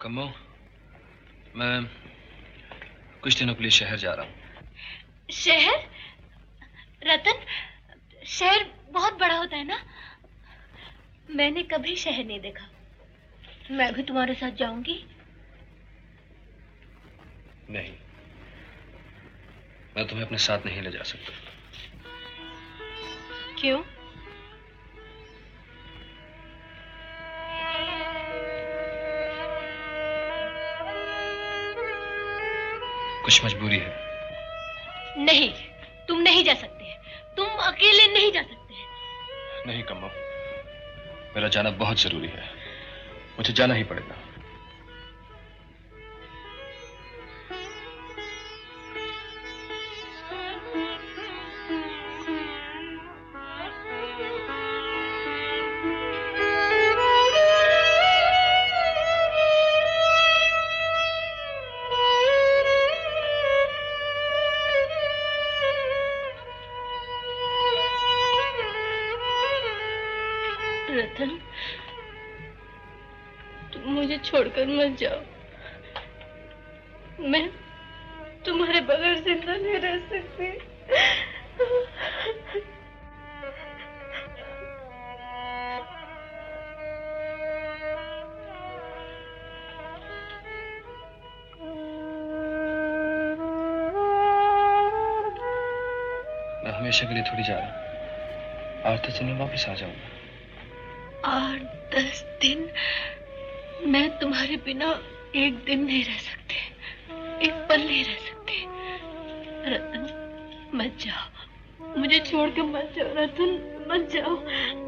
कम्मो, मैं कुछ दिनों के लिए शहर जा रहा हूँ। शहर? रतन, शहर बहुत बड़ा होता है ना? मैंने कभी शहर नहीं देखा। मैं भी तुम्हारे साथ जाऊंगी। नहीं, मैं तुम्हें अपने साथ नहीं ले जा सकता। क्यों? कुछ मजबूरी है। नहीं, तुम नहीं जा सकते। तुम अकेले नहीं जा सकते। नहीं कम्मो, मेरा जाना बहुत जरूरी है। मुझे जाना ही पड़ेगा। रतन, तुम मुझे छोड़कर मत जाओ। मैं तुम्हारे बगैर जिंदा नहीं रह सकती। मैं हमेशा के लिए थोड़ी जा रहा हूँ। 8-10 दिन में वापस आ जाऊंगा। 8-10 दिन? मैं तुम्हारे बिना एक दिन नहीं रह सकती, एक पल नहीं रह सकती। रतन, मत जाओ, मुझे छोड़ के मत जाओ। रतन, मत जाओ।